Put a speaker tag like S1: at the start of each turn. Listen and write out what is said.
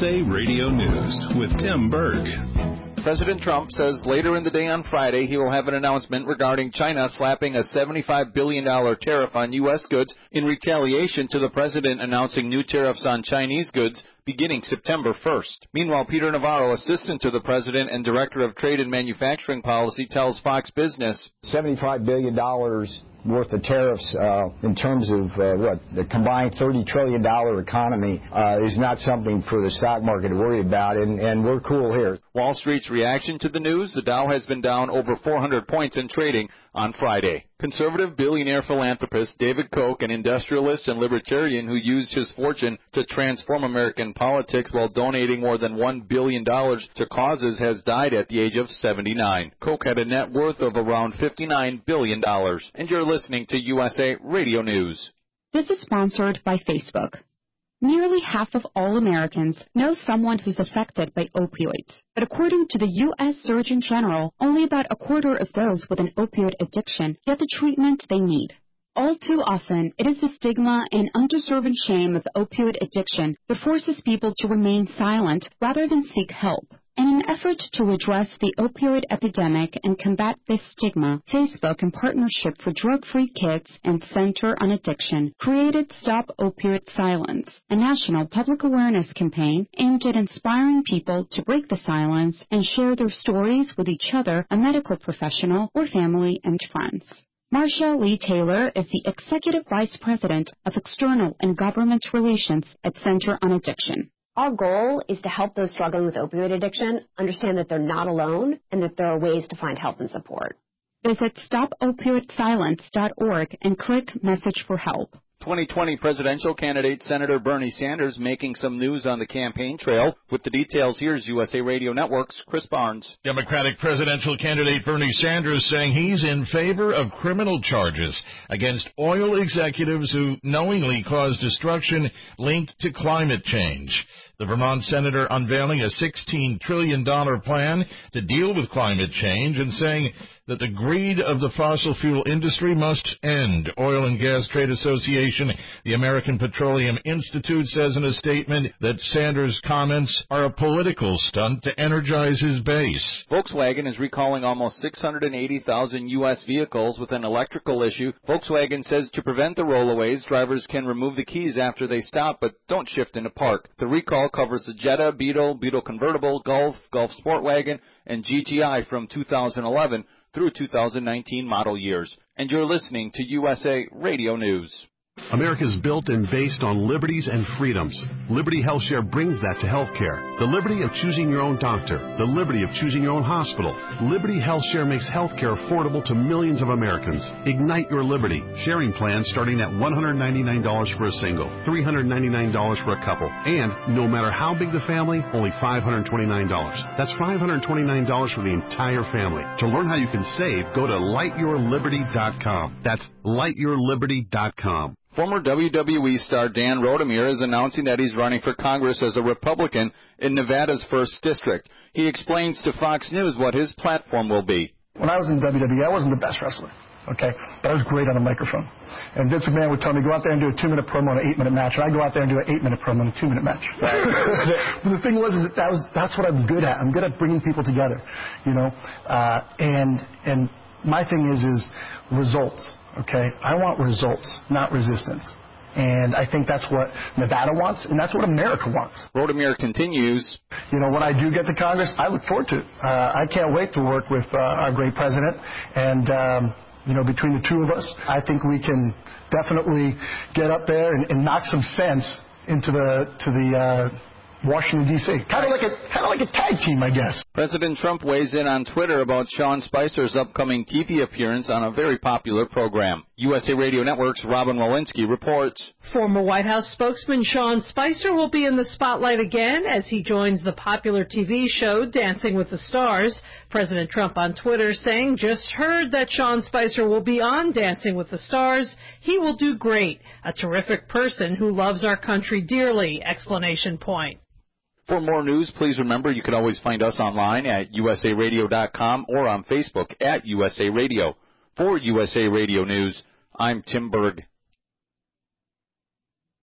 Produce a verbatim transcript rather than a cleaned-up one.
S1: S A Radio News with Tim Berg.
S2: President Trump says later in the day on Friday he will have an announcement regarding China slapping a seventy-five billion dollars tariff on U S goods in retaliation to the president announcing new tariffs on Chinese goods beginning September first. Meanwhile, Peter Navarro, assistant to the president and director of trade and manufacturing policy, tells Fox Business
S3: seventy-five billion dollars worth of tariffs uh, in terms of uh, what the combined thirty trillion dollars economy uh, is not something for the stock market to worry about, and, and we're cool here.
S2: Wall Street's reaction to the news: the Dow has been down over four hundred points in trading on Friday. Conservative billionaire philanthropist David Koch, an industrialist and libertarian who used his fortune to transform American politics while donating more than one billion dollars to causes, has died at the age of seventy-nine. Koch had a net worth of around fifty-nine billion dollars. And you're listening to U S A Radio News.
S4: This is sponsored by Facebook. Nearly half of all Americans know someone who's affected by opioids. But according to the U S Surgeon General, only about a quarter of those with an opioid addiction get the treatment they need. All too often, it is the stigma and undeserving shame of opioid addiction that forces people to remain silent rather than seek help. In an effort to address the opioid epidemic and combat this stigma, Facebook, in partnership for Drug-Free Kids and Center on Addiction, created Stop Opioid Silence, a national public awareness campaign aimed at inspiring people to break the silence and share their stories with each other, a medical professional, or family and friends. Marcia Lee Taylor is the Executive Vice President of External and Government Relations at Center on Addiction.
S5: Our goal is to help those struggling with opioid addiction understand that they're not alone and that there are ways to find help and support.
S4: Visit stop opioid silence dot org and click Message for Help.
S2: twenty twenty presidential candidate Senator Bernie Sanders making some news on the campaign trail. With the details, here's U S A Radio Network's Chris Barnes.
S6: Democratic presidential candidate Bernie Sanders saying he's in favor of criminal charges against oil executives who knowingly caused destruction linked to climate change. The Vermont senator unveiling a sixteen trillion dollars plan to deal with climate change and saying that the greed of the fossil fuel industry must end. Oil and Gas Trade Association, the American Petroleum Institute, says in a statement that Sanders' comments are a political stunt to energize his base.
S2: Volkswagen is recalling almost six hundred eighty thousand U S vehicles with an electrical issue. Volkswagen says to prevent the rollaways, drivers can remove the keys after they stop, but don't shift into park. The recall covers the Jetta, Beetle, Beetle Convertible, Golf, Golf Sportwagon, and G T I from two thousand eleven through two thousand nineteen model years. And you're listening to U S A Radio News.
S7: America's built and based on liberties and freedoms. Liberty HealthShare brings that to healthcare. The liberty of choosing your own doctor. The liberty of choosing your own hospital. Liberty HealthShare makes healthcare affordable to millions of Americans. Ignite your liberty. Sharing plans starting at one hundred ninety-nine dollars for a single, three hundred ninety-nine dollars for a couple, and no matter how big the family, only five hundred twenty-nine dollars. That's five hundred twenty-nine dollars for the entire family. To learn how you can save, go to light your liberty dot com. That's light your liberty dot com.
S2: Former W W E star Dan Rodomir is announcing that he's running for Congress as a Republican in Nevada's first District. He explains to Fox News what his platform will be.
S8: When I was in W W E, I wasn't the best wrestler, okay? But I was great on the microphone. And Vince McMahon would tell me, go out there and do a two-minute promo on an eight-minute match. And I'd go out there and do an eight-minute promo on a two-minute match. But the thing was, is that, that was that's what I'm good at. I'm good at bringing people together, you know? Uh, and and my thing is, is results. Okay, I want results, not resistance. And I think that's what Nevada wants, and that's what America wants.
S2: Rodomir continues.
S8: You know, when I do get to Congress, I look forward to it. Uh, I can't wait to work with uh, our great president. And, um, you know, between the two of us, I think we can definitely get up there and, and knock some sense into the, to the, uh, Washington, D C Kind of like a kind of like a tag team, I guess.
S2: President Trump weighs in on Twitter about Sean Spicer's upcoming T V appearance on a very popular program. U S A Radio Network's Robin Walensky reports.
S9: Former White House spokesman Sean Spicer will be in the spotlight again as he joins the popular T V show Dancing with the Stars. President Trump on Twitter saying, just heard that Sean Spicer will be on Dancing with the Stars. He will do great. A terrific person who loves our country dearly, explanation point.
S2: For more news, please remember you can always find us online at U S A radio dot com or on Facebook at U S A Radio. For U S A Radio News, I'm Tim Berg.